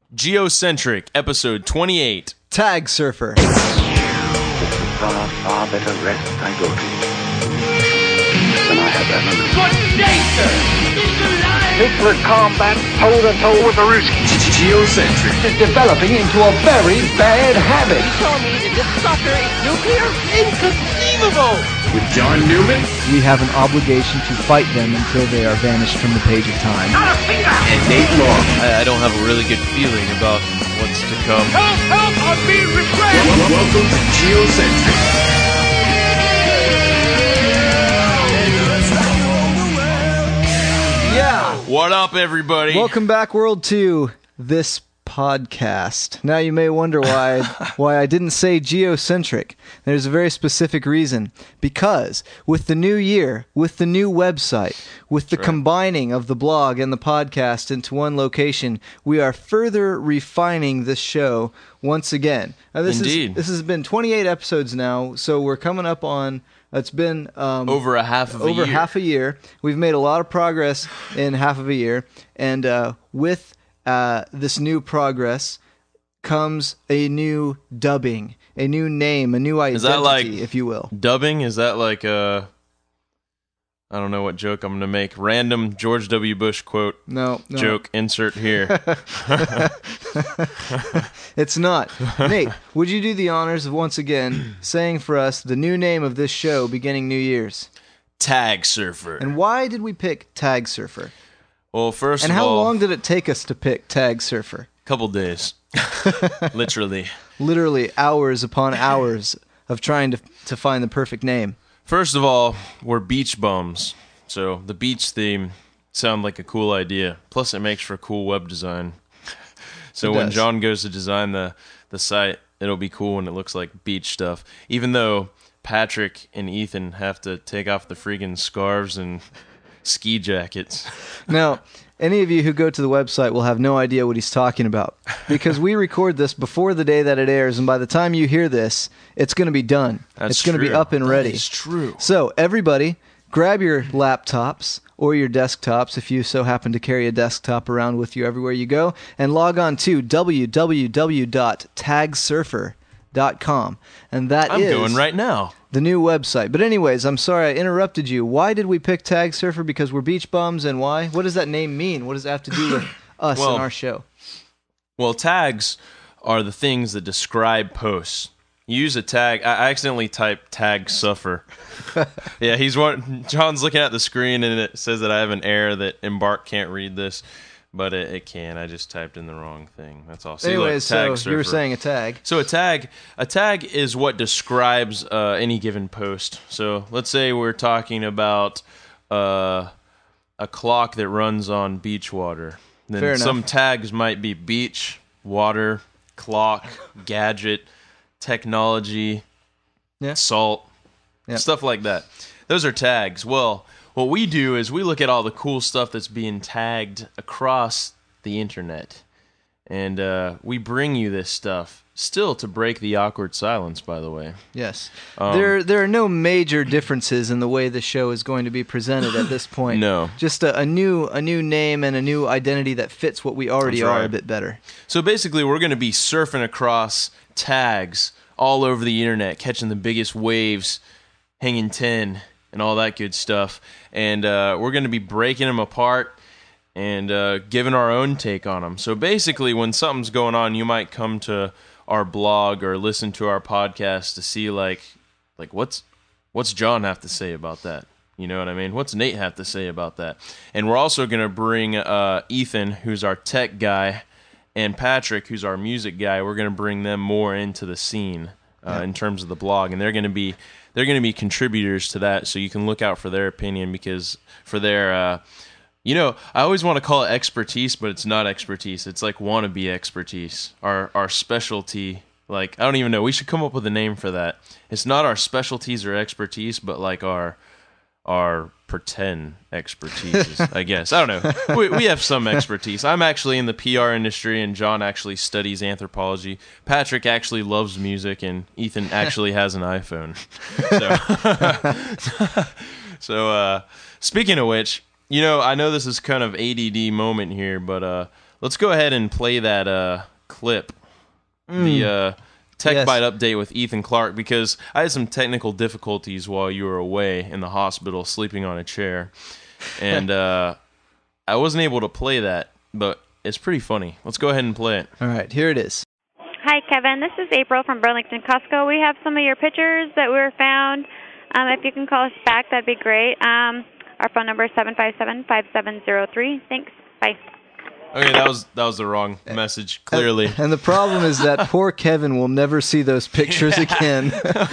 Geocentric, episode 28. Tag Surfer. Far, far better rest I go to than I have ever known. Good day, sir! Nuclear combat, toe-to-toe with the Ruski. Geocentric. Is developing into a very bad habit. You told me that this sucker is nuclear? Inconceivable! With John Newman We have an obligation to fight them until they are vanished from the page of time. and Nate Long. I don't have a really good feeling about what's to come. Help! Help! I'm being repressed! Welcome to Geocentric. Yeah! What up, everybody? Welcome back, world, to this podcast. Now you may wonder why I didn't say geocentric. There's a very specific reason. Because with the new year, with the new website, with the combining of the blog and the podcast into one location, we are further refining this show once again. Now, Indeed. This has been 28 episodes now, so we're coming up on... It's been over a half of a year. over half a year. We've made a lot of progress in half of a year, and with this new progress comes a new dubbing, a new name, a new identity, Is that like if you will. Dubbing? Is that like a... I don't know what joke I'm going to make. Random George W. Bush quote. No. Joke insert here. It's not. Nate, would you do the honors of once again saying for us the new name of this show beginning New Year's? Tag Surfer. And why did we pick Tag Surfer? Well, first And of how all, long did it take us to pick Tag Surfer? couple days. Literally. Literally hours upon hours of trying to find the perfect name. First of all, we're beach bums, so the beach theme sounds like a cool idea. Plus, it makes for cool web design. So It when does. John goes to design the site, it'll be cool when it looks like beach stuff. Even though Patrick and Ethan have to take off the freaking scarves and ski jackets. Now, any of you who go to the website will have no idea what he's talking about, because we record this before the day that it airs, and by the time you hear this, it's going to be done. It's going to be up and ready. It's true. So, everybody, grab your laptops or your desktops, if you so happen to carry a desktop around with you everywhere you go, and log on to www.tagsurfer.com. And that I'm is going right now. the new website. But anyways, I'm sorry I interrupted you. Why did we pick Tag Surfer? Because we're beach bums, and why? What does that name mean? What does it have to do with us Well, and our show? Well, tags are the things that describe posts. You use a tag. I accidentally typed tag suffer. Yeah, John's looking at the screen and it says that I have an error that Embark can't read this, but it can. I just typed in the wrong thing. That's all. See, Anyways, look, tag so you were surfer. saying a tag. So a tag is what describes any given post. So let's say we're talking about a clock that runs on beach water. Then Fair enough. some tags might be beach, water, clock, gadget, technology, Yeah. salt, Yeah. stuff like that. Those are tags. Well, what we do is we look at all the cool stuff that's being tagged across the internet. And we bring you this stuff, still to break the awkward silence, by the way. Yes. There are no major differences in the way the show is going to be presented at this point. No. Just a new name and a new identity that fits what we already That's are right. a bit better. So basically, we're going to be surfing across tags all over the internet, catching the biggest waves, hanging 10, and all that good stuff. And we're going to be breaking them apart and giving our own take on them. So basically, when something's going on, you might come to our blog or listen to our podcast to see like what's John have to say about that. You know what I mean? What's Nate have to say about that? And we're also going to bring Ethan, who's our tech guy, and Patrick, who's our music guy. We're going to bring them more into the scene in terms of the blog, and they're going to be contributors to that. So you can look out for their opinion, because for their I always want to call it expertise, but it's not expertise. It's like wannabe expertise. Our specialty. Like, I don't even know. We should come up with a name for that. It's not our specialties or expertise, but like our pretend expertise, I guess. I don't know. We have some expertise. I'm actually in the PR industry, and John actually studies anthropology. Patrick actually loves music, and Ethan actually has an iPhone. So speaking of which, I know this is kind of ADD moment here, but let's go ahead and play that clip. The Tech Yes. Bite update with Ethan Clark, because I had some technical difficulties while you were away in the hospital sleeping on a chair. And I wasn't able to play that, but it's pretty funny. Let's go ahead and play it. All right, here it is. Hi, Kevin. This is April from Burlington Costco. We have some of your pictures that were found. If you can call us back, that'd be great. Our phone number is 757-5703. Thanks. Bye. Okay, that was the wrong message, clearly. And the problem is that poor Kevin will never see those pictures again.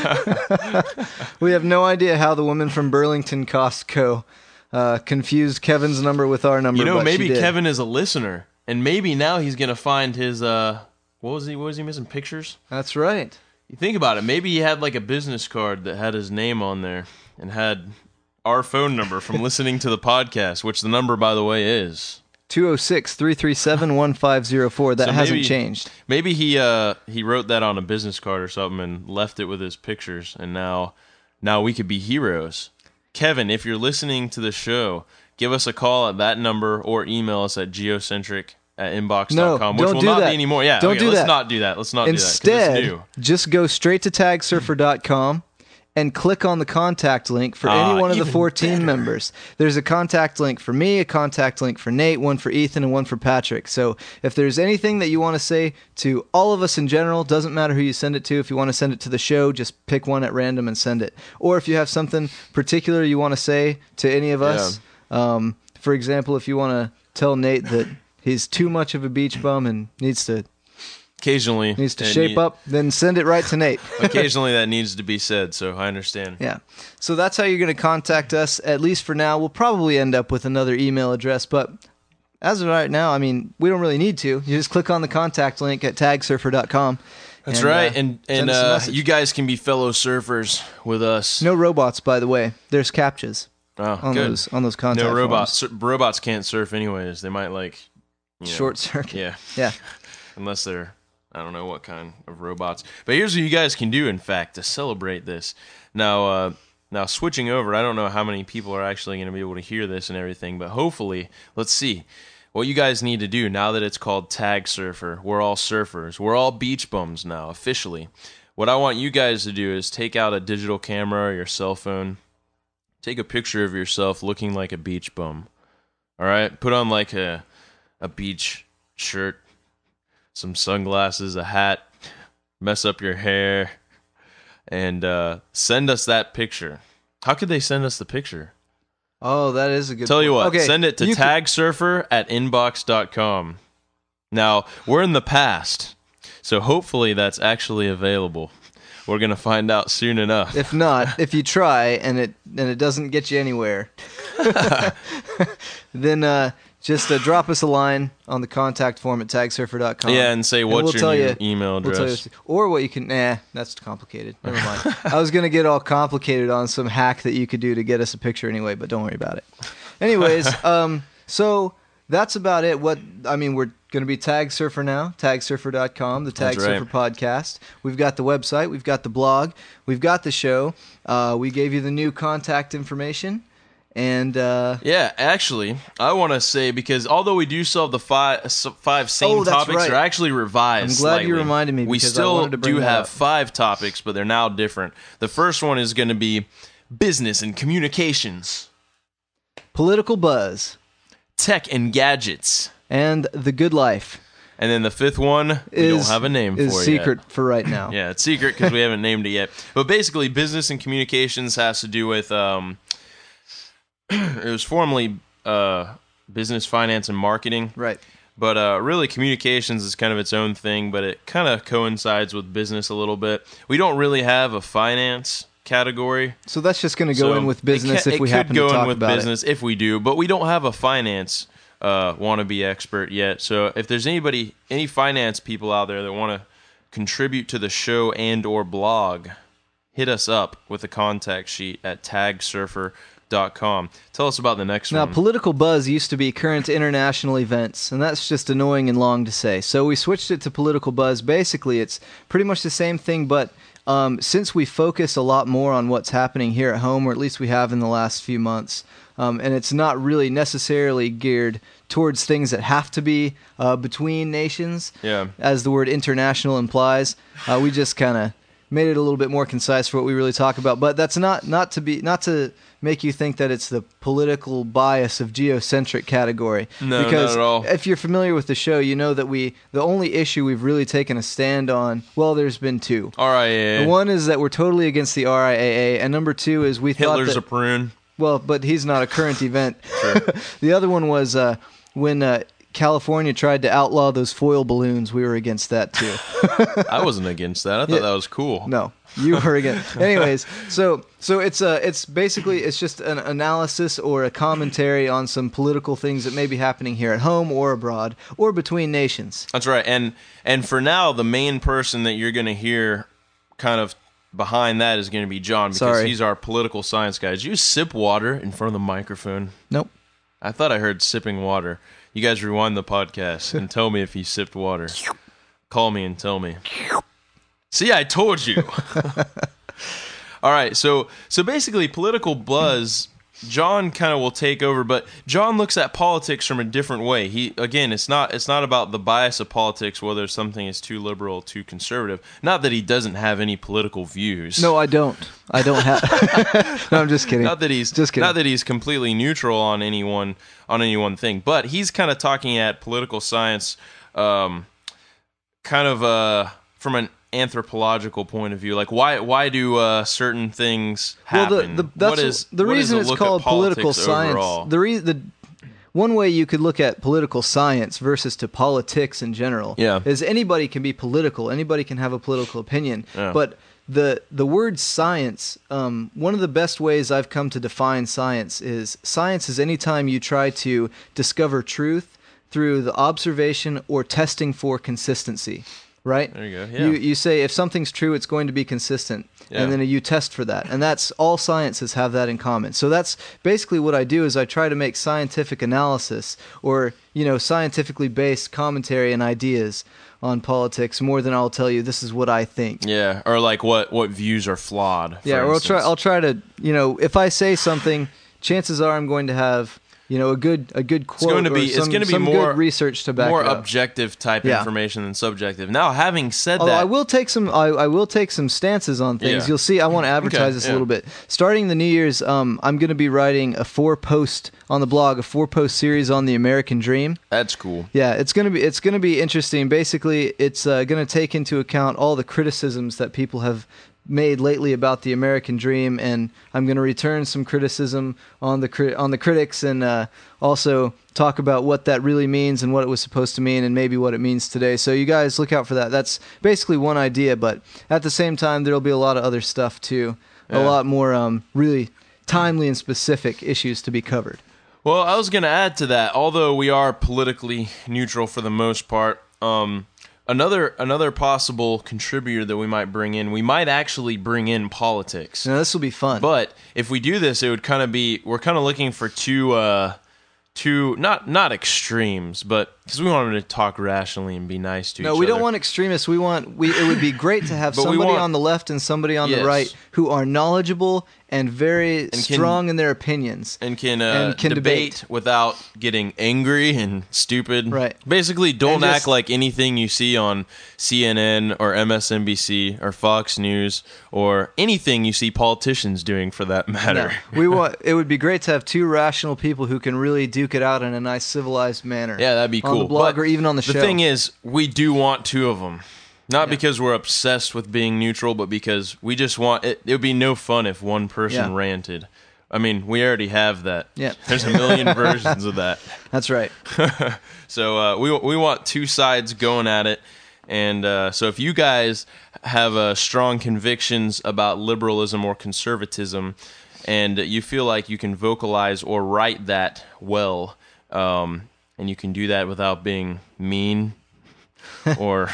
We have no idea how the woman from Burlington Costco confused Kevin's number with our number. You know, but maybe she did. Kevin is a listener, and maybe now he's going to find his, what was he missing? Pictures? That's right. You think about it, maybe he had like a business card that had his name on there and had our phone number from listening to the podcast, which the number, by the way, is 206-337-1504. That So hasn't maybe- changed. Maybe he wrote that on a business card or something and left it with his pictures, and now we could be heroes. Kevin, if you're listening to the show, give us a call at that number or email us at geocentric@inbox.com, No, which don't will do not that. be anymore. Yeah, Don't okay, do let's that. not do that. Let's not do that. 'Cause Instead, it's new. just go straight to tagsurfer.com and click on the contact link for any one of the even 14 better. members. There's a contact link for me, a contact link for Nate, one for Ethan, and one for Patrick. So if there's anything that you want to say to all of us in general, doesn't matter who you send it to. If you want to send it to the show, just pick one at random and send it. Or if you have something particular you want to say to any of us, for example, if you want to tell Nate that he's too much of a beach bum and needs to Occasionally, it shape up, then send it right to Nate. Occasionally, that needs to be said. So I understand. Yeah. So that's how you're going to contact us, at least for now. We'll probably end up with another email address, but as of right now, I mean, we don't really need to. You just click on the contact link at tagsurfer.com. That's right, send and us a message. you guys can be fellow surfers with us. No robots, by the way. There's CAPTCHAs Oh, on good. those contact No forms. robots. Robots can't surf anyways. They might Short circuit. Yeah, Yeah. unless they're, I don't know what kind of robots. But here's what you guys can do, in fact, to celebrate this. Now switching over, I don't know how many people are actually going to be able to hear this and everything, but hopefully, let's see. What you guys need to do now that it's called Tag Surfer, we're all surfers. We're all beach bums now, officially. What I want you guys to do is take out a digital camera or your cell phone. Take a picture of yourself looking like a beach bum. All right? Put on like a beach shirt, some sunglasses, a hat, mess up your hair, and send us that picture. How could they send us the picture? Oh, that is a good Tell you point. what, Okay, send it to you can- tagsurfer@inbox.com. Now, we're in the past, so hopefully that's actually available. We're going to find out soon enough. If not, if you try and it doesn't get you anywhere, then just drop us a line on the contact form at tagsurfer.com. Yeah, and say what's your tell new you- email we'll tell address. you, or what you can. That's complicated. Never mind. I was gonna get all complicated on some hack that you could do to get us a picture anyway, but don't worry about it. Anyways, so that's about it. We're going to be Tag Surfer now, tagsurfer.com, the Tag That's right. Surfer podcast. We've got the website, we've got the blog, we've got the show. We gave you the new contact information. And Yeah, actually, I want to say, because although we do still have the five same Oh, that's topics, right. they're actually revised. I'm glad you slightly. reminded me, We because I still wanted to bring do that have up. 5 topics, but they're now different. The first one is going to be business and communications, political buzz, tech and gadgets, and the good life and then the 5th one we don't have a name is for secret yet. for right now. Yeah, it's secret because we haven't named it yet. But basically, business and communications has to do with it was formerly business, finance, and marketing. Right. But really, communications is kind of its own thing, but it kind of coincides with business a little bit. We don't really have a finance category. So that's just going to go So in with business if we happen It could to go talk in with about business if we do, but we don't have a finance wannabe expert yet. So if there's any finance people out there that want to contribute to the show and or blog, hit us up with a contact sheet at tagsurfer.com. Tell us about the next Now, one. political buzz used to be current international events, and that's just annoying and long to say. So we switched it to political buzz. Basically, it's pretty much the same thing, but since we focus a lot more on what's happening here at home, or at least we have in the last few months, and it's not really necessarily geared towards things that have to be between nations, as the word international implies, we just kind of made it a little bit more concise for what we really talk about. But that's not to make you think that it's the political bias of geocentric category. No, because not at all. If you're familiar with the show, you know that the only issue we've really taken a stand on, well, there's been two. RIAA. The one is that we're totally against the RIAA, and number two is we thought Hitler's that, a prune. well, but he's not a current event. The other one was when California tried to outlaw those foil balloons. We were against that too. I wasn't against that. I thought that was cool. No, you were against. Anyways, so it's basically it's just an analysis or a commentary on some political things that may be happening here at home or abroad or between nations. That's right. And for now, the main person that you're going to hear kind of behind that is going to be John, because he's our political science guy. Did you sip water in front of the microphone? Nope. I thought I heard sipping water. You guys rewind the podcast and tell me if you sipped water. Call me and tell me. See, I told you. All right, so basically political buzz, John kind of will take over, but John looks at politics from a different way. It's not about the bias of politics, whether something is too liberal, too conservative. Not that he doesn't have any political views. No, I don't. I don't have. No, I'm just kidding. Not that he's completely neutral on any one thing, but he's kind of talking at political science, kind of from an anthropological point of view. Like why do certain things happen? Well, the reason it's called political science. The one way you could look at political science versus to politics in general is anybody can be political. Anybody can have a political opinion, but the word science, one of the best ways I've come to define science is any time you try to discover truth through the observation or testing for consistency, right? There you go. Yeah. You say if something's true, it's going to be consistent, and then you test for that, and that's all sciences have that in common. So that's basically what I do is I try to make scientific analysis or scientifically based commentary and ideas on politics more than I'll tell you this is what I think. Yeah, or like what views are flawed. Yeah, or I'll try to if I say something, chances are I'm going to have a good quote. It's going to be more good research to back more it up. Objective type information than subjective. Now, having said Although that, I will take some stances on things. Yeah. You'll see. I want to advertise this a little bit. Starting the New Year's, I'm going to be writing a 4-post on the blog, a 4-post series on the American Dream. That's cool. Yeah, it's going to be interesting. Basically, it's going to take into account all the criticisms that people have made lately about the American Dream, and I'm going to return some criticism on the critics, and also talk about what that really means and what it was supposed to mean, and maybe what it means today. So you guys look out for that. That's basically one idea, but at the same time, there'll be a lot of other stuff too, a lot more really timely and specific issues to be covered. Well, I was going to add to that. Although we are politically neutral for the most part, Another possible contributor that we might bring in, we might actually bring in politics. Now, this will be fun. But if we do this, it would kind of be, we're kind of looking for two not extremes, but because we want them to talk rationally and be nice to each other. No, we don't want extremists. It would be great to have somebody on the left and somebody on the right who are knowledgeable and very strong in their opinions. And can debate without getting angry and stupid. Right. Basically, don't act like anything you see on CNN or MSNBC or Fox News or anything you see politicians doing for that matter. No. It would be great to have two rational people who can really duke it out in a nice civilized manner. Yeah, that'd be cool. On the blog or even on the show. The thing is, we do want two of them. Not because we're obsessed with being neutral, but because we just want it. It would be no fun if one person ranted. I mean, we already have that. Yeah. There's a million versions of that. That's right. So we want two sides going at it. And so if you guys have strong convictions about liberalism or conservatism, and you feel like you can vocalize or write that well, and you can do that without being mean or...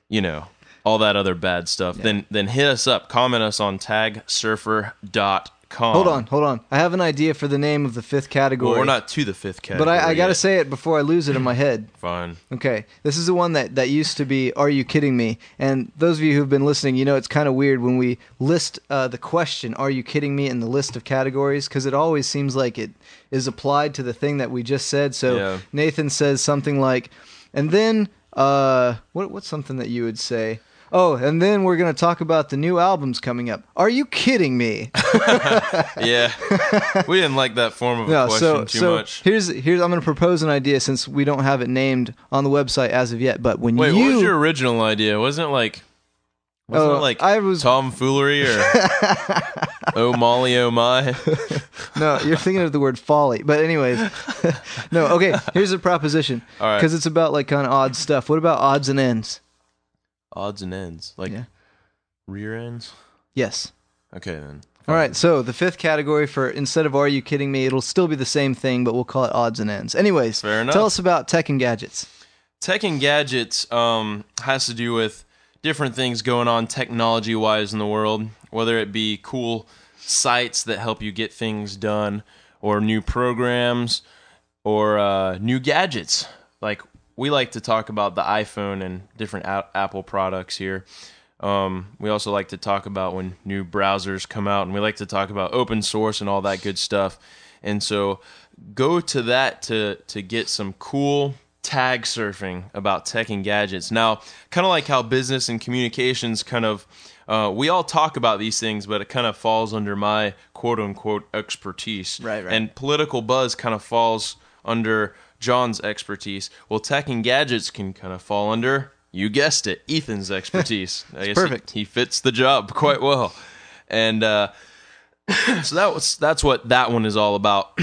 all that other bad stuff, then hit us up. Comment us on tagsurfer.com. gmail.com. Hold on. I have an idea for the name of the fifth category. Well, we're not to the fifth category. But I got to yet. say it before I lose it in my head. Fine. Okay, this is the one that used to be, Are You Kidding Me? And those of you who've been listening, you know it's kind of weird when we list the question, Are You Kidding Me? In the list of categories, because it always seems like it is applied to the thing that we just said. So Yeah. Nathan says something like, and then, what's something that you would say? Oh, and then we're going to talk about the new albums coming up. Are you kidding me? Yeah. We didn't like that form of a question too much. Here's I'm going to propose an idea since we don't have it named on the website as of yet. But when Wait, you what was your original idea? Wasn't it like tomfoolery or oh Molly, oh my? No, you're thinking of the word folly. But anyways, no. Okay, here's a proposition. All right. Because it's about like kind of odd stuff. What about odds and ends? Odds and ends, like Yeah. rear ends. Yes. Okay then. All right. So the fifth category for instead of Are You Kidding Me? It'll still be the same thing, but we'll call it odds and ends. Anyways, Fair enough. tell us about tech and gadgets. Tech and gadgets has to do with different things going on technology-wise in the world, whether it be cool sites that help you get things done, or new programs, or new gadgets. Like we like to talk about the iPhone and different Apple products here. We also like to talk about when new browsers come out, and we like to talk about open source and all that good stuff. And so go to that to get some cool tag surfing about tech and gadgets. Now, kind of like how business and communications kind of, we all talk about these things, but it kind of falls under my quote-unquote expertise. Right. And political buzz kind of falls under John's expertise. Well, tech and gadgets can kind of fall under, you guessed it, Ethan's expertise. I guess perfect. He fits the job quite well. And so that's what that one is all about.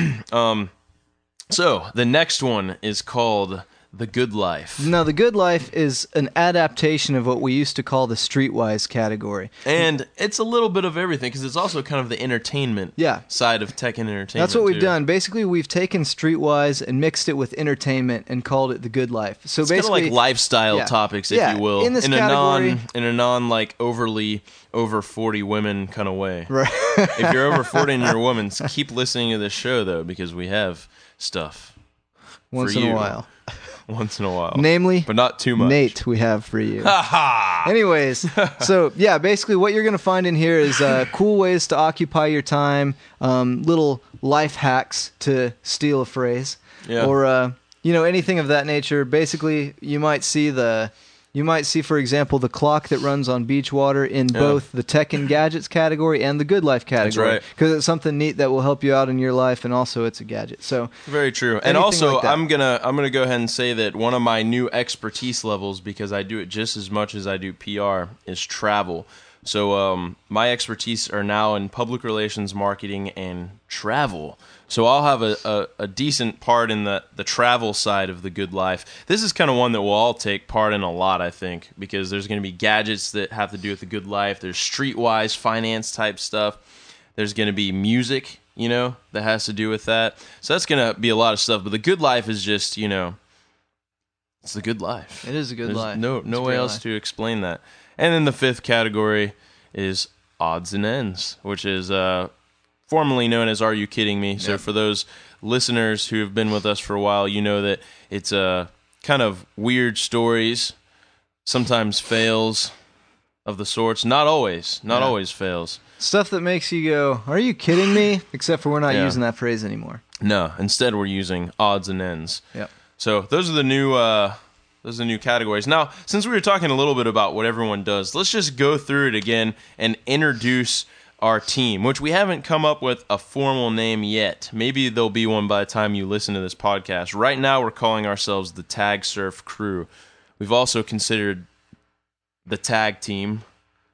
So the next one is called The Good Life. Now, The Good Life is an adaptation of what we used to call the Streetwise category. And it's a little bit of everything, because it's also kind of the entertainment side of tech and entertainment. That's what we've too. done. Basically, we've taken Streetwise and mixed it with entertainment and called it The Good Life. So It's kind of basically, like lifestyle topics, if you will, in this category, in a non like overly over 40 women kind of way. Right. If you're over 40 and you're a woman, keep listening to this show though, because we have stuff once for in you. a while. Once in a while. Namely, but not too much. Nate, we have for you. Anyways, so yeah, basically what you're going to find in here is cool ways to occupy your time, little life hacks, to steal a phrase, or anything of that nature. Basically, you might see, for example, the clock that runs on beach water in both the tech and gadgets category and the good life category. That's right. Because it's something neat that will help you out in your life, and also it's a gadget. So very true. And also, like that. I'm gonna go ahead and say that one of my new expertise levels, because I do it just as much as I do PR, is travel. So my expertise are now in public relations, marketing, and travel. So I'll have a decent part in the travel side of the good life. This is kind of one that we'll all take part in a lot, I think, because there's going to be gadgets that have to do with the good life. There's streetwise finance type stuff. There's going to be music, that has to do with that. So that's going to be a lot of stuff. But the good life is just, it's the good life. it is a good life. No way else to explain that. And then the fifth category is odds and ends, which is formerly known as Are You Kidding Me? So for those listeners who have been with us for a while, you know that it's kind of weird stories, sometimes fails of the sorts. Not always fails. Stuff that makes you go, are you kidding me? Except for we're not using that phrase anymore. No, instead we're using odds and ends. Yep. So those are the new categories. Now, since we were talking a little bit about what everyone does, let's just go through it again and introduce our team, which we haven't come up with a formal name yet. Maybe there'll be one by the time you listen to this podcast. Right now, we're calling ourselves the Tag Surf Crew. We've also considered the Tag Team.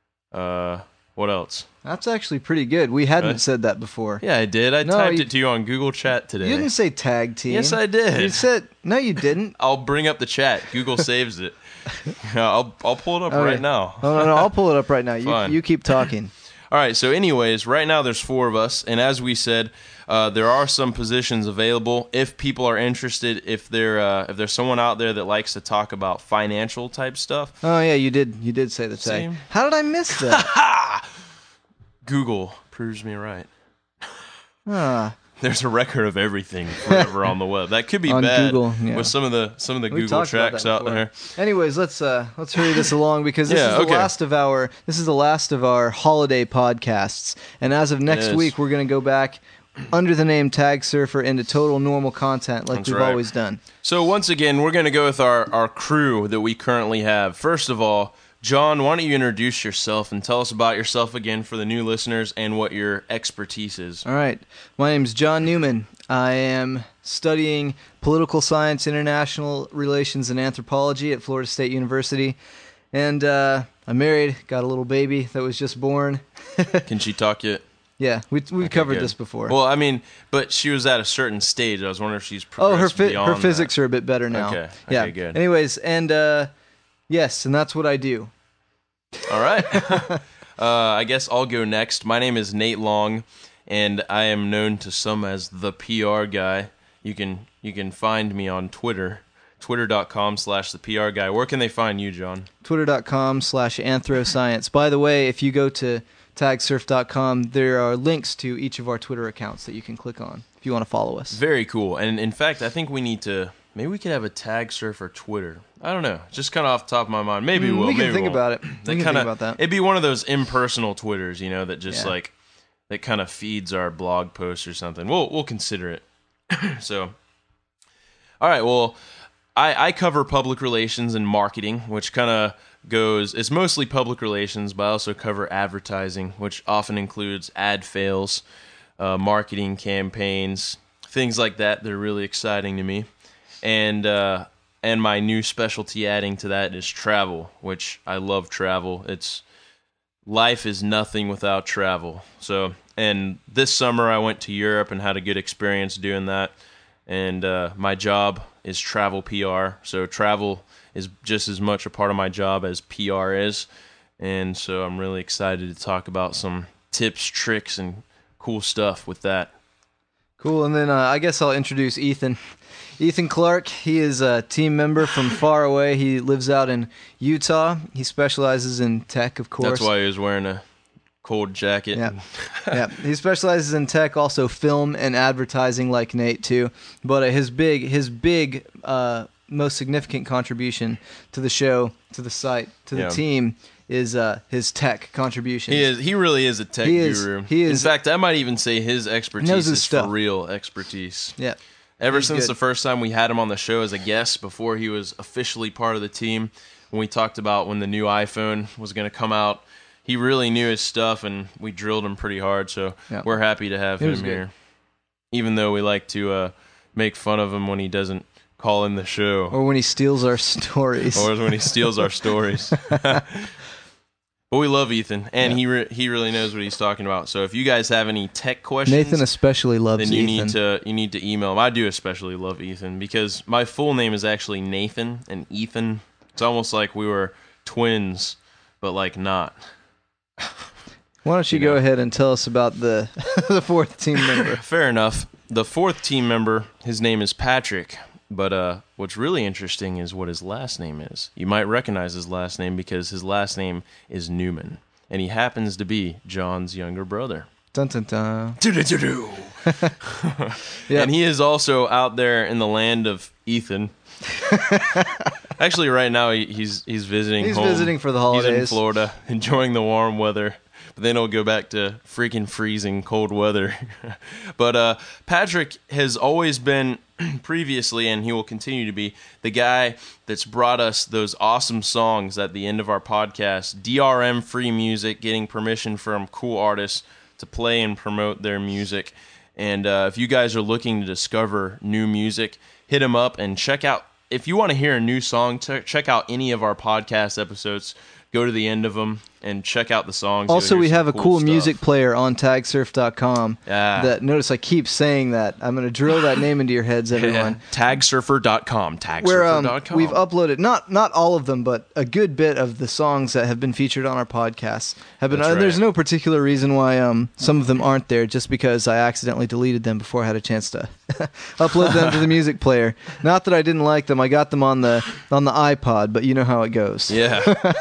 What else? That's actually pretty good. We hadn't said that before. Yeah, I did. I typed it to you on Google Chat today. You didn't say tag team. Yes, I did. You said, no, you didn't. I'll bring up the chat. Google saves it. I'll pull it up right now. Oh, no, I'll pull it up right now. Fine. You keep talking. All right, so anyways, right now there's 4 of us, and as we said, there are some positions available. If people are interested, if there's someone out there that likes to talk about financial type stuff. Oh yeah, you did say the tag. See? How did I miss that? Google proves me right. There's a record of everything forever on the web. That could be On bad Google, yeah. with some of the We Google talked about tracks that out before. there. Anyways, let's hurry this along because this Yeah, is the okay. last of our holiday podcasts. And as of next is. week, we're going to go back under the name Tag Surfer into total normal content like That's we've right. always done. So once again, we're going to go with our crew that we currently have. First of all, John, why don't you introduce yourself and tell us about yourself again for the new listeners and what your expertise is. All right. My name's John Newman. I am studying political science, international relations, and anthropology at Florida State University. And I'm married, got a little baby that was just born. Can she talk yet? Yeah, we've covered good. this before. Well, I mean, but she was at a certain stage. I was wondering if she's progressed her beyond physics that. are a bit better now. Okay, yeah. good. Anyways, and yes, and that's what I do. All right. I guess I'll go next. My name is Nate Long, and I am known to some as the PR guy. You can find me on Twitter, twitter.com/thepr guy. Where can they find you, John? Twitter.com/anthroscience. By the way, if you go to tagsurf.com, there are links to each of our Twitter accounts that you can click on if you want to follow us. Very cool. And in fact, I think maybe we could have a Tag Surfer Twitter. I don't know. Just kind of off the top of my mind. Maybe we'll. We can maybe think won't. about it. We can think about that. It'd be one of those impersonal Twitters, that just Yeah. that kind of feeds our blog posts or something. We'll consider it. So, all right. Well, I cover public relations and marketing, which kind of it's mostly public relations, but I also cover advertising, which often includes ad fails, marketing campaigns, things like that. They're really exciting to me. And my new specialty adding to that is travel, which I love travel. Life is nothing without travel. So, and this summer I went to Europe and had a good experience doing that. And my job is travel PR. So travel is just as much a part of my job as PR is. And so I'm really excited to talk about some tips, tricks, and cool stuff with that. Cool, and then I guess I'll introduce Ethan. Ethan Clark, he is a team member from far away. He lives out in Utah. He specializes in tech, of course. That's why he was wearing a cold jacket. Yeah, yeah. He specializes in tech, also film and advertising, like Nate too. But his big, most significant contribution to the show, to the site, to the team is his tech contribution. He really is a tech guru. In fact, I might even say his expertise is for real expertise. Yeah. Ever since the first time we had him on the show as a guest, before he was officially part of the team, when we talked about when the new iPhone was going to come out, he really knew his stuff, and we drilled him pretty hard, so we're happy to have him here. Even though we like to make fun of him when he doesn't call in the show. Or when he steals our stories. Or when he steals our stories. But we love Ethan, and he really knows what he's talking about. So if you guys have any tech questions, Nathan especially loves then you Ethan. need to email him. I do especially love Ethan because my full name is actually Nathan, and Ethan, it's almost like we were twins, but like not. Why don't you go ahead and tell us about the the fourth team member? Fair enough. The fourth team member, his name is Patrick. But what's really interesting is what his last name is. You might recognize his last name because his last name is Newman, and he happens to be John's younger brother. Dun dun dun. Yep. And he is also out there in the land of Ethan. Actually, right now he's visiting. He's home. visiting for the holidays. He's in Florida, enjoying the warm weather. But then he'll go back to freaking freezing cold weather. But Patrick has always been previously, and he will continue to be, the guy that's brought us those awesome songs at the end of our podcast. DRM free music, getting permission from cool artists to play and promote their music. And if you guys are looking to discover new music, hit him up and check out. If you want to hear a new song, check out any of our podcast episodes. Go to the end of them and check out the songs. Also, we have a cool stuff. music player on tagsurf.com. Yeah. That, notice I keep saying that. I'm going to drill that name into your heads, everyone. Tagsurfer.com. Where Tagsurfer.com. we've uploaded, not all of them, but a good bit of the songs that have been featured on our podcast. Have been. That's right. There's no particular reason why some of them aren't there, just because I accidentally deleted them before I had a chance to upload them to the music player. Not that I didn't like them. I got them on the iPod, but you know how it goes. Yeah.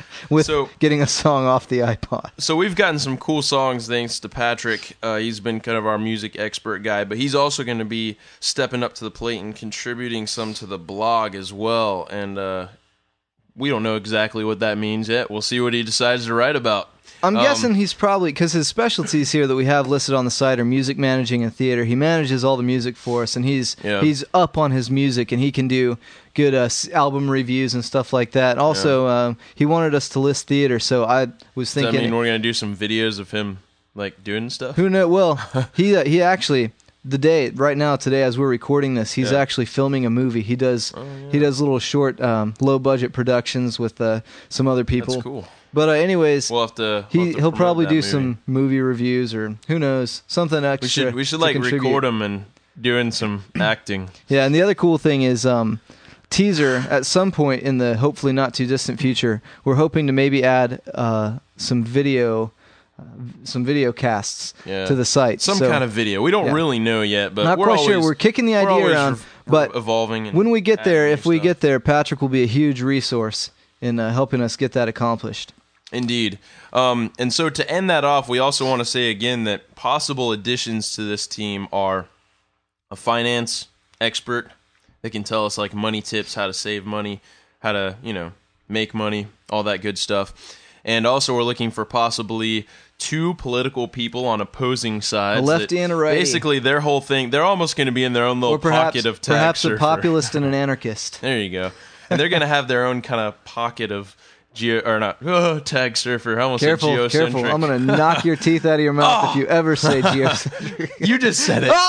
with So- getting a song off the iPod. So we've gotten some cool songs thanks to Patrick. He's been kind of our music expert guy, but he's also going to be stepping up to the plate and contributing some to the blog as well. And we don't know exactly what that means yet. We'll see what he decides to write about. I'm guessing he's probably, because his specialties here that we have listed on the site are music managing and theater. He manages all the music for us, and he's up on his music, and he can do good album reviews and stuff like that. Also, he wanted us to list theater, so I was thinking... Does that mean we're going to do some videos of him like doing stuff? Who knows? Well, he actually... Today, as we're recording this, he's actually filming a movie. He does little short, low budget productions with some other people. That's cool. But anyways, We'll have to he'll probably promote that do movie. some movie reviews or who knows, something extra. We should to like contribute. record him and doing some acting. Yeah, and the other cool thing is teaser at some point in the hopefully not too distant future. We're hoping to maybe add some video casts to the site. Some kind of video. We don't really know yet, but not we're quite always, sure. We're kicking the idea around, but evolving. And when we get there, adding if we stuff. get there, Patrick will be a huge resource in helping us get that accomplished. Indeed. And so to end that off, we also want to say again that possible additions to this team are a finance expert that can tell us like money tips, how to save money, how to, make money, all that good stuff. And also we're looking for possibly 2 political people on opposing sides. A lefty and a righty. Basically their whole thing, they're almost going to be in their own little pocket of tag perhaps surfer. a populist and an anarchist. There you go. And they're going to have their own kind of pocket of tag surfer. I almost said geocentric. Careful. I'm going to knock your teeth out of your mouth if you ever say geocentric. You just said it.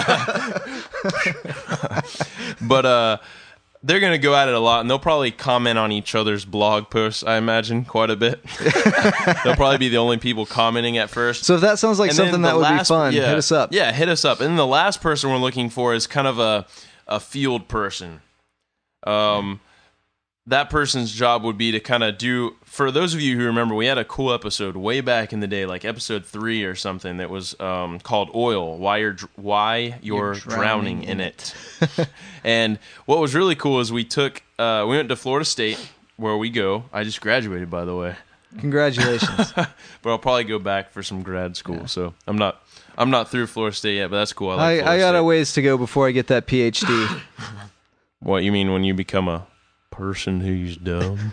But they're going to go at it a lot, and they'll probably comment on each other's blog posts, I imagine, quite a bit. They'll probably be the only people commenting at first. So if that sounds like And something then that the would be last- fun, hit us up. Yeah, hit us up. And then the last person we're looking for is kind of a field person. That person's job would be to kind of do, for those of you who remember, we had a cool episode way back in the day, like episode 3 or something, that was called Oil, Why You're Drowning in It. And what was really cool is we went to Florida State, where we go. I just graduated, by the way. Congratulations. But I'll probably go back for some grad school, so I'm not through Florida State yet, but that's cool. I got a ways to go before I get that PhD. What, you mean when you become a person who's dumb?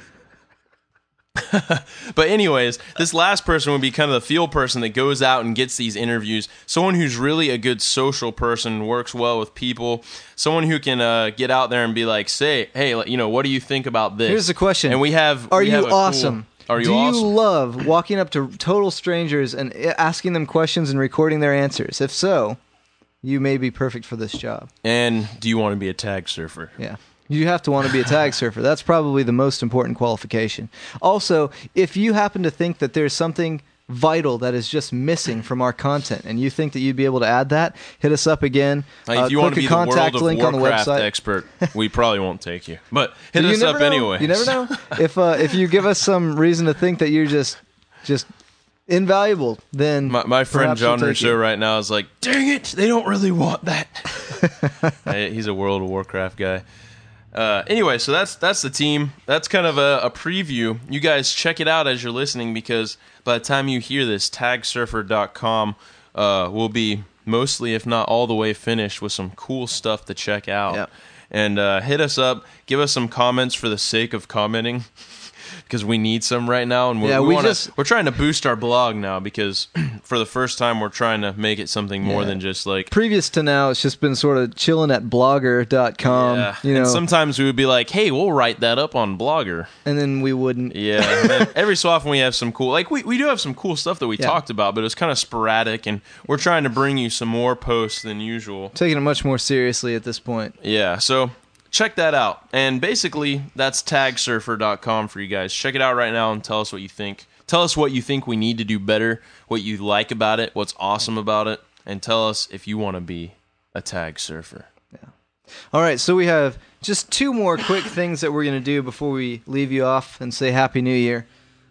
But anyways, this last person would be kind of the field person that goes out and gets these interviews. Someone who's really a good social person, works well with people. Someone who can get out there and be like, hey, what do you think about this? Here's the question. And we have awesome? Are you Do awesome? you love walking up to total strangers and asking them questions and recording their answers? If so, you may be perfect for this job. And do you want to be a tag surfer? Yeah. You have to want to be a tag surfer. That's probably the most important qualification. Also, if you happen to think that there's something vital that is just missing from our content and you think that you'd be able to add that, hit us up again. Like if you want to be the World of link on the Warcraft website. expert, we probably won't take you. But hit You us never up know. anyway. You never know. If you give us some reason to think that you're just invaluable, then My friend perhaps John we'll take Rousseau you. right now is like, dang it, they don't really want that. He's a World of Warcraft guy. Anyway, so that's the team. That's kind of a preview. You guys check it out as you're listening, because by the time you hear this, tagsurfer.com will be mostly, if not all the way finished, with some cool stuff to check out. Yep. And hit us up. Give us some comments for the sake of commenting, because we need some right now. And we're trying to boost our blog now, because for the first time we're trying to make it something more than just like... Previous to now, it's just been sort of chilling at blogger.com. Yeah. You know, And sometimes we would be like, hey, we'll write that up on Blogger. and then we wouldn't. Yeah. And then every so often we have some cool... Like, we do have some cool stuff that we talked about, but it was kind of sporadic, and we're trying to bring you some more posts than usual. Taking it much more seriously at this point. Yeah, so check that out. And basically, that's tagsurfer.com for you guys. Check it out right now and tell us what you think. Tell us what you think we need to do better, what you like about it, what's awesome about it, and tell us if you want to be a tag surfer. All right, so we have just 2 more quick things that we're going to do before we leave you off and say Happy New Year.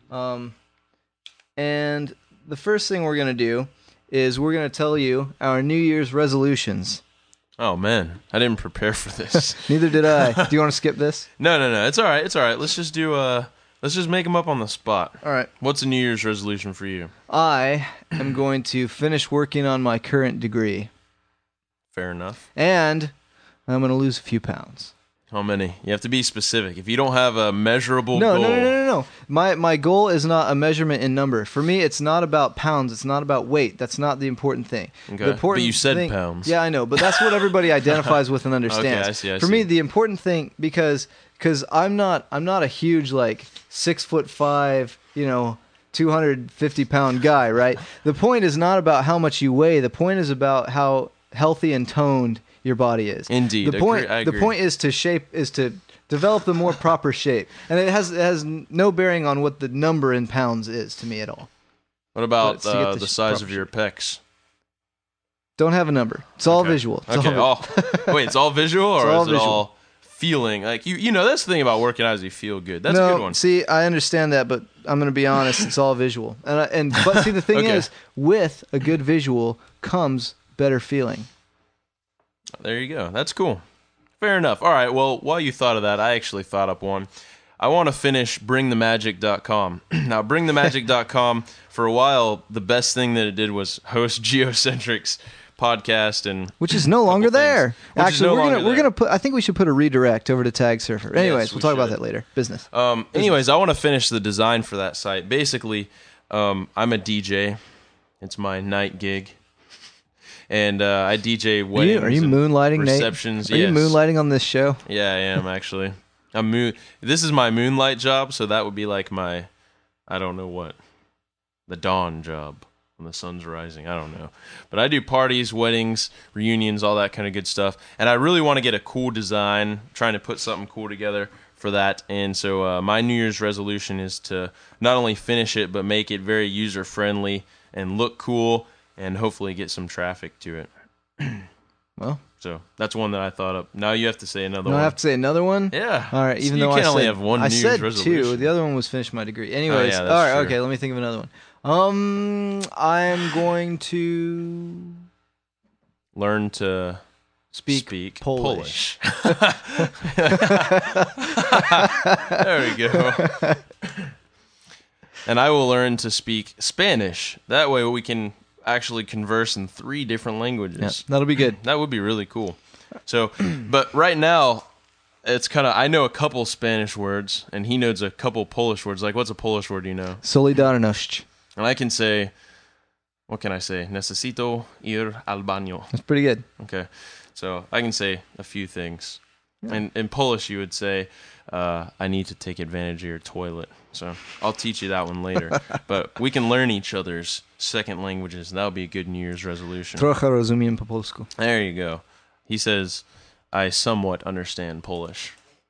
And the first thing we're going to do is we're going to tell you our New Year's resolutions. Oh, man. I didn't prepare for this. Neither did I. Do you want to skip this? No. It's all right. Let's just do Let's just make them up on the spot. All right. What's a New Year's resolution for you? I am going to finish working on my current degree. Fair enough. And I'm going to lose a few pounds. How many? You have to be specific. If you don't have a measurable No, goal... No. My goal is not a measurement in number. For me, it's not about pounds. It's not about weight. That's not the important thing. Okay. The important But you said thing, pounds. Yeah, I know. But that's what everybody identifies with and understands. Okay, I see. For me, the important thing, because I'm not a huge, like, 6'5", 250-pound guy, right? The point is not about how much you weigh. The point is about how healthy and toned your body is. Indeed. The point I agree. The point is to develop the more proper shape, and it has no bearing on what the number in pounds is to me at all. What about But to get the size proper of your pecs? Don't have a number. It's all Okay. visual. It's Okay. all- Wait, it's all visual, or all is it visual. all feeling? Like you know, that's the thing about working out is you feel good. That's a no, good one. see, I understand that, but I'm going to be honest. It's all visual, but see, the thing Okay. is, with a good visual comes better feeling. There you go. That's cool. Fair enough. All right. Well, while you thought of that, I actually thought up one. I want to finish BringTheMagic.com. Now, BringTheMagic.com, for a while, the best thing that it did was host Geocentric's podcast, and Which is no longer couple there. things. Which is Actually, no we're longer gonna there. put. I think we should put a redirect over to Tag Surfer. Anyways, we we'll talk about should. that later. Business. Anyways, I want to finish the design for that site. Basically, I'm a DJ. It's my night gig. And I DJ weddings. Are you and moonlighting, Nate? receptions. Are you yes. moonlighting on this show? Yeah, I am actually. This is my moonlight job, so that would be like my, I don't know what, the dawn job when the sun's rising. I don't know, but I do parties, weddings, reunions, all that kind of good stuff. And I really want to get a cool design, trying to put something cool together for that. And so my New Year's resolution is to not only finish it, but make it very user friendly and look cool, and hopefully get some traffic to it. Well, So that's one that I thought up. Now you have to say another no, one. I have to say another one. Yeah. All right. So Even you though can't I only said have one I New said Year's resolution. two. The other one was finish my degree. Anyways, yeah, all that's right. true. Okay. Let me think of another one. I'm going to Learn to speak Polish. There we go. And I will learn to speak Spanish. That way we can actually converse in 3 different languages. Yeah, that'll be good. That would be really cool. So, but right now, it's kind of, I know a couple Spanish words, and he knows a couple Polish words. Like, what's a Polish word you know? Solidarność. And I can say, what can I say? Necesito ir al baño. That's pretty good. Okay, so I can say a few things. And in Polish, you would say, I need to take advantage of your toilet. So I'll teach you that one later. But we can learn each other's second languages. That would be a good New Year's resolution. Trochę rozumiem po polsku. There you go. He says, I somewhat understand Polish.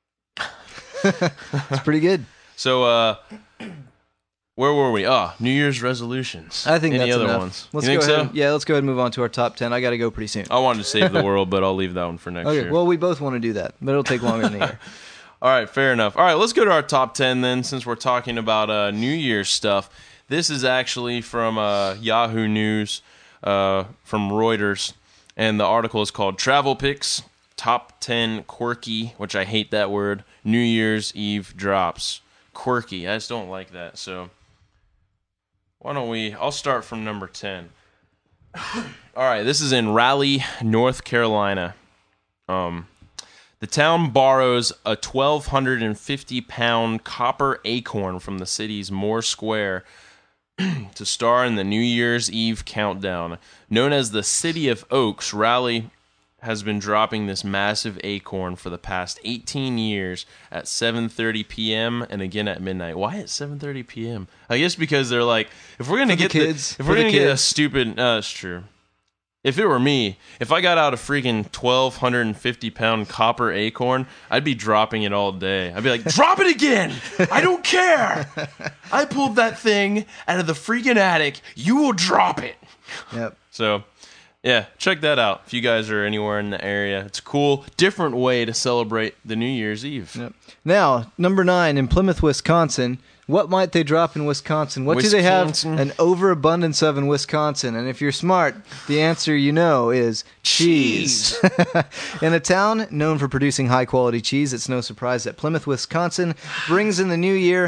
It's pretty good. So, where were we? New Year's resolutions. I think Any that's other enough. ones? Let's you think go ahead. so? Yeah, let's go ahead and move on to our top 10. I got to go pretty soon. I wanted to save the world, but I'll leave that one for next Okay, year. well, we both want to do that, but it'll take longer than a year. All right, fair enough. All right, let's go to our top 10 then, since we're talking about New Year's stuff. This is actually from Yahoo News, from Reuters, and the article is called Travel Picks, Top 10 Quirky, which I hate that word, New Year's Eve Drops. Quirky, I just don't like that, so why don't I'll start from number 10. All right, this is in Raleigh, North Carolina. The town borrows a 1,250-pound copper acorn from the city's Moore Square to star in the New Year's Eve countdown. Known as the City of Oaks, Raleigh has been dropping this massive acorn for the past 18 years at 7:30 p.m. and again at midnight. Why at 7:30 p.m.? I guess because they're like, if we're gonna get kids, if we're for the gonna get a kids. stupid, it's true. If it were me, if I got out a freaking 1,250-pound copper acorn, I'd be dropping it all day. I'd be like, drop it again! I don't care! I pulled that thing out of the freaking attic. You will drop it! Yep. So, yeah, check that out if you guys are anywhere in the area. It's a cool, different way to celebrate the New Year's Eve. Yep. Now, number 9 in Plymouth, Wisconsin. What might they drop in Wisconsin? What do they have Wisconsin? an overabundance of in Wisconsin? And if you're smart, the answer you know is cheese. In a town known for producing high-quality cheese, it's no surprise that Plymouth, Wisconsin brings in the new year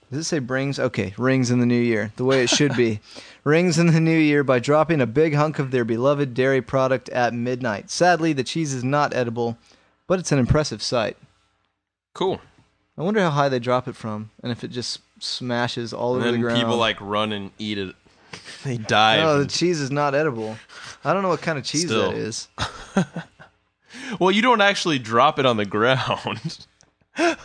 Does it say brings? Okay, rings in the new year, the way it should be. Rings in the new year by dropping a big hunk of their beloved dairy product at midnight. Sadly, the cheese is not edible, but it's an impressive sight. Cool. I wonder how high they drop it from, and if it just smashes all over the And then ground. people like run and eat it. They die. No, the cheese is not edible. I don't know what kind of cheese Still. that is. Well, you don't actually drop it on the ground. Why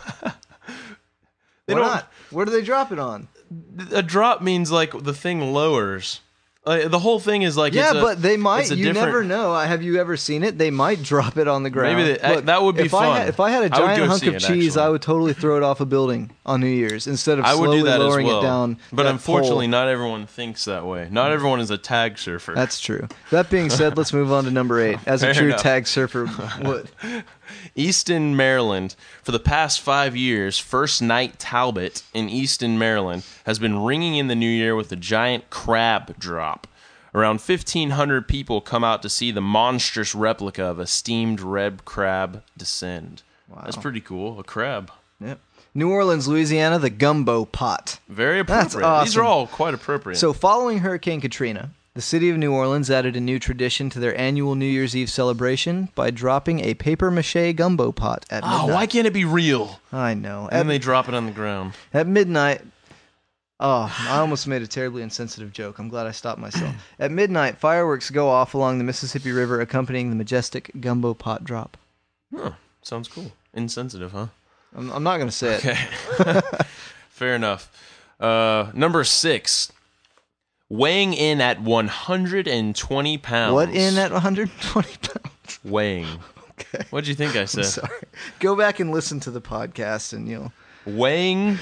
not? Where do they drop it on? A drop means like the thing lowers. The whole thing is like Yeah, but they might. it's a You different- never know. Have you ever seen it? They might drop it on the ground. Maybe that would be if fun. If I had a I would giant go hunk see of it, cheese, actually. I would totally throw it off a building on New Year's instead of I would slowly do that lowering as well. it down. But that unfortunately, pole. not everyone thinks that way. Not everyone is a tag surfer. That's true. That being said, let's move on to number 8. As a Fair true enough. tag surfer would. Easton, Maryland. For the past 5 years, First Night Talbot in Easton, Maryland, has been ringing in the new year with a giant crab drop. Around 1,500 people come out to see the monstrous replica of a steamed red crab descend. Wow. That's pretty cool. A crab. Yep. New Orleans, Louisiana, the gumbo pot. Very appropriate. That's awesome. These are all quite appropriate. So, following Hurricane Katrina, the city of New Orleans added a new tradition to their annual New Year's Eve celebration by dropping a papier-mâché gumbo pot at midnight. why can't it be real? I know. And then they drop it on the ground. At midnight... Oh, I almost made a terribly insensitive joke. I'm glad I stopped myself. At midnight, fireworks go off along the Mississippi River accompanying the majestic gumbo pot drop. Huh. Sounds cool. Insensitive, huh? I'm not going to say it. Okay. Fair enough. Number 6. Weighing in at 120 pounds. What in at 120 pounds? Weighing. Okay. What'd you think I said? Sorry. Go back and listen to the podcast and you'll... Weighing.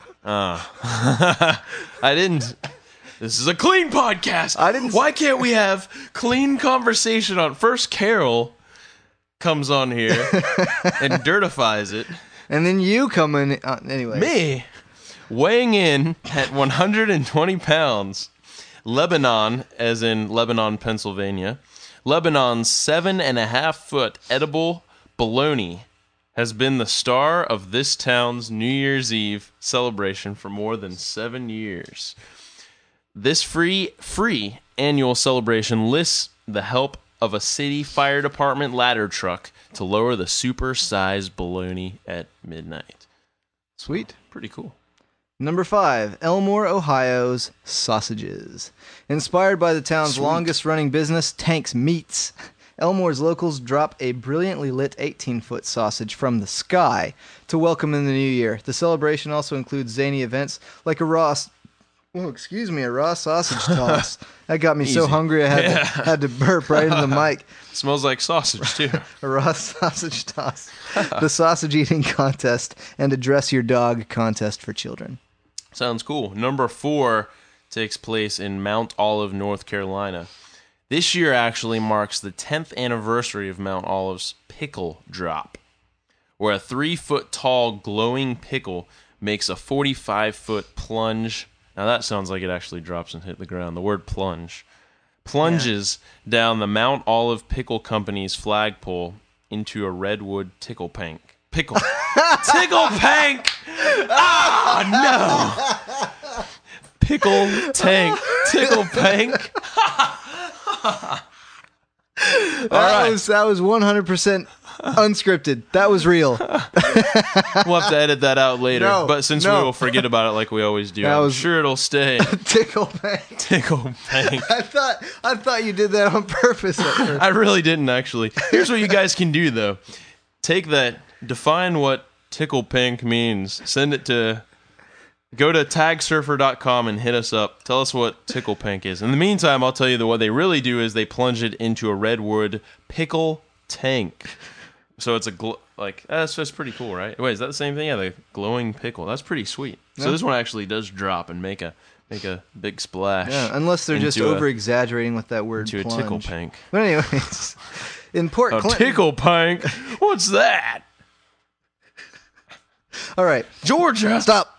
I didn't. This is a clean podcast. I didn't. Why can't we have clean conversation on? First, Carol comes on here and dirtifies it. And then you come in... anyway. Me, weighing in at 120 pounds, Lebanon, as in Lebanon, Pennsylvania, Lebanon's 7.5-foot edible bologna has been the star of this town's New Year's Eve celebration for more than 7 years. This free annual celebration lists the help of a city fire department ladder truck to lower the super-sized bologna at midnight. Sweet. Pretty cool. Number 5, Elmore, Ohio's sausages. Inspired by the town's longest-running business, Tank's Meats, Elmore's locals drop a brilliantly lit 18-foot sausage from the sky to welcome in the new year. The celebration also includes zany events like a raw sausage toss. That got me so Easy. hungry I had to burp right into the mic. Smells like sausage, too. A raw sausage toss, the sausage eating contest, and a dress your dog contest for children. Sounds cool. Number 4 takes place in Mount Olive, North Carolina. This year actually marks the 10th anniversary of Mount Olive's pickle drop, where a 3-foot tall glowing pickle makes a 45-foot plunge. Now that sounds like it actually drops and hit the ground. The word plunge. Plunges down the Mount Olive Pickle Company's flagpole into a redwood tickle pank. Tickle pank! Ah, no! Pickle tank. Tickle pank. That was 100% unscripted. That was real. We'll have to edit that out later. No, but since no. we will forget about it like we always do, That I'm was- sure it'll stay. Tickle pank. Tickle pank. I thought you did that on purpose at first. I really didn't, actually. Here's what you guys can do, though. Take that, define what tickle pank means. Send it to... Go to tagsurfer.com and hit us up. Tell us what tickle pank is. In the meantime, I'll tell you that what they really do is they plunge it into a redwood pickle tank. So it's that's pretty cool, right? Wait, is that the same thing? Yeah, the glowing pickle. That's pretty sweet. So Yeah. this one actually does drop and make a big splash. Yeah, unless they're just into a- over exaggerating with that word into a plunge. tickle pank. But anyways, in Port A Clinton. tickle pank? What's that? All right, Georgia. stop.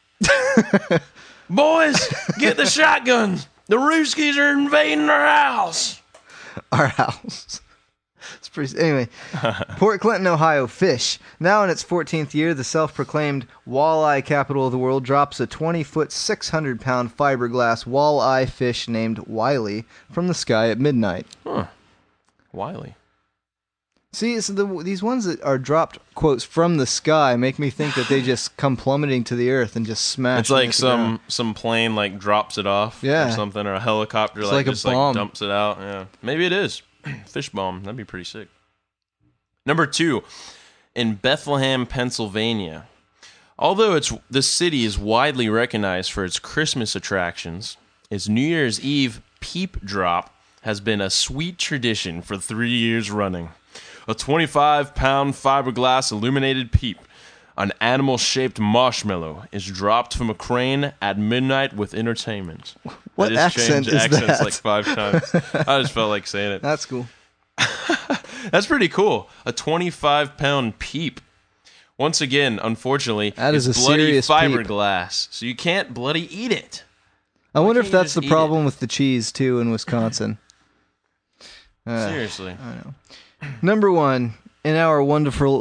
Boys, get the shotguns. The Ruskies are invading our house. Our house. It's pretty. Anyway, Port Clinton, Ohio. Fish. Now in its 14th year, the self-proclaimed walleye capital of the world drops a 20-foot, 600-pound fiberglass walleye fish named Wiley from the sky at midnight. Huh. Wiley. See, so these ones that are dropped, quotes, from the sky make me think that they just come plummeting to the earth and just smash. It's like some plane like drops it off or something, or a helicopter like just a bomb. dumps it out. Yeah, maybe it is. Fish bomb. That'd be pretty sick. Number 2, in Bethlehem, Pennsylvania. Although this city is widely recognized for its Christmas attractions, its New Year's Eve peep drop has been a sweet tradition for 3 years running. A 25-pound fiberglass illuminated peep, an animal-shaped marshmallow, is dropped from a crane at midnight with entertainment. What accent is accents that? like 5 times. I just felt like saying it. That's cool. That's pretty cool. A 25-pound peep. Once again, unfortunately, that is it's a bloody serious fiberglass, so you can't bloody eat it. I wonder if can't you that's the just eat problem with the cheese, too, in Wisconsin. Seriously. I know. Number 1, in our wonderful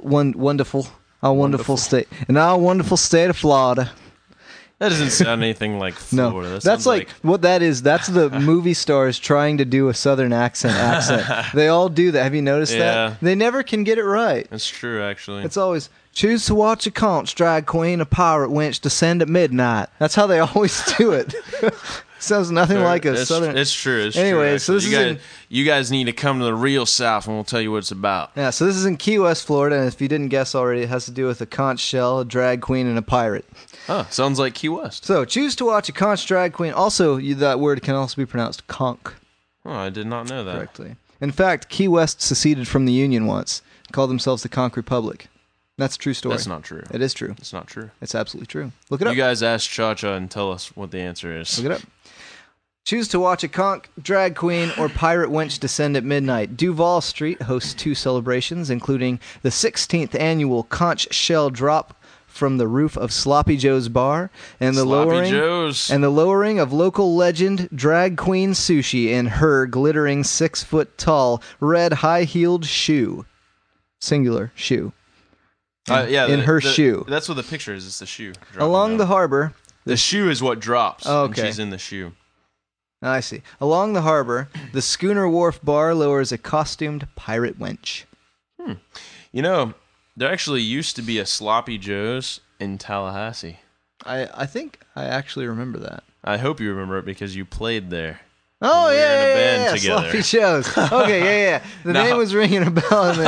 state of Florida. That doesn't sound anything like Florida. No, That that's sounds like what that is. That's the movie stars trying to do a Southern accent. They all do that. Have you noticed that? They never can get it right. That's true, actually. It's always choose to watch a conch drag queen, a pirate winch descend at midnight. That's how they always do it. Sounds nothing like a Southern. It's true. Anyway, so this you guys need to come to the real South, and we'll tell you what it's about. Yeah, so this is in Key West, Florida, and if you didn't guess already, it has to do with a conch shell, a drag queen, and a pirate. Huh, sounds like Key West. So, choose to watch a conch drag queen. Also, that word can also be pronounced conch. Oh, I did not know that. Correctly. In fact, Key West seceded from the Union once, called themselves the Conch Republic. That's a true story. That's not true. It is true. It's not true. It's absolutely true. Look it up. You guys ask Cha-Cha and tell us what the answer is. Look it up. Choose to watch a conch, drag queen, or pirate winch descend at midnight. Duval Street hosts 2 celebrations, including the 16th annual conch shell drop from the roof of Sloppy Joe's bar, and the lowering of local legend drag queen Sushi in her glittering 6-foot-tall red high-heeled shoe, singular shoe. Her shoe. That's what the picture is. It's the shoe. Along the harbor, the shoe is what drops. Oh, okay. And she's in the shoe. I see. Along the harbor, the Schooner Wharf Bar lowers a costumed pirate wench. You know, there actually used to be a Sloppy Joe's in Tallahassee. I think I actually remember that. I hope you remember it because you played there. Oh, we were in a band yeah. together. Sloppy Joe's. Okay, yeah. The name was ringing a bell. And then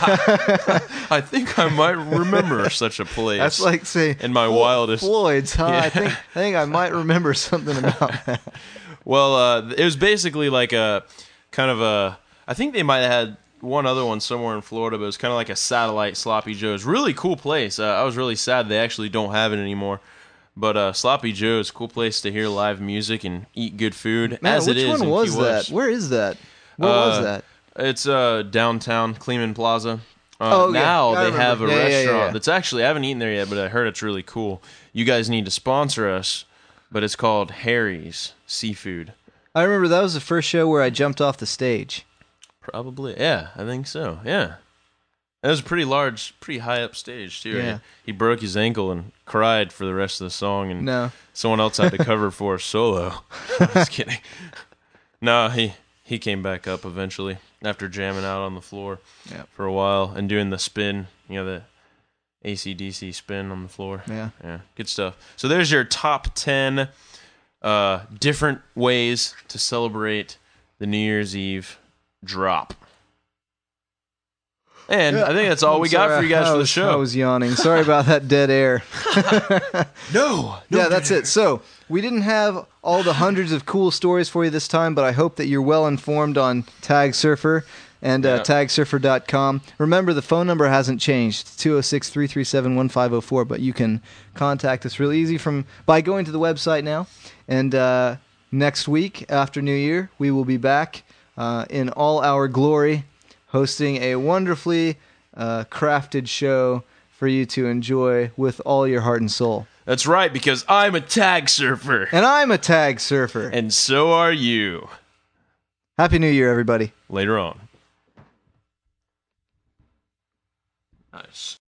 I think I might remember such a place. That's like saying in my wildest Floyd's, huh? Yeah. I think I might remember something about that. Well, it was basically like a kind of a. I think they might have had one other one somewhere in Florida, but it was kind of like a satellite Sloppy Joe's. Really cool place. I was really sad they actually don't have it anymore. But Sloppy Joe's, cool place to hear live music and eat good food. Man, as it is. Which one was Key West. that? Where is that? Where was that? It's downtown Kleeman Plaza. Now they have a restaurant yeah. that's actually, I haven't eaten there yet, but I heard it's really cool. You guys need to sponsor us, but it's called Harry's Seafood. I remember that was the first show where I jumped off the stage. Probably, yeah, I think so, yeah. It was a pretty large, pretty high up stage, too. Yeah. He broke his ankle and cried for the rest of the song, and someone else had to cover for a solo. Just kidding. No, he came back up eventually after jamming out on the floor for a while and doing the spin, the AC/DC spin on the floor. Yeah, good stuff. So there's your top 10 different ways to celebrate the New Year's Eve drop. And I think that's all we got for you guys for the show. I was yawning. Sorry about that dead air. No. Yeah, that's it. So, we didn't have all the hundreds of cool stories for you this time, but I hope that you're well informed on Tag Surfer and tagsurfer.com. Remember, the phone number hasn't changed. It's 206-337-1504, but you can contact us real easy by going to the website now. And next week, after New Year, we will be back in all our glory, hosting a wonderfully crafted show for you to enjoy with all your heart and soul. That's right, because I'm a tag surfer. And I'm a tag surfer. And so are you. Happy New Year, everybody. Later on. Nice.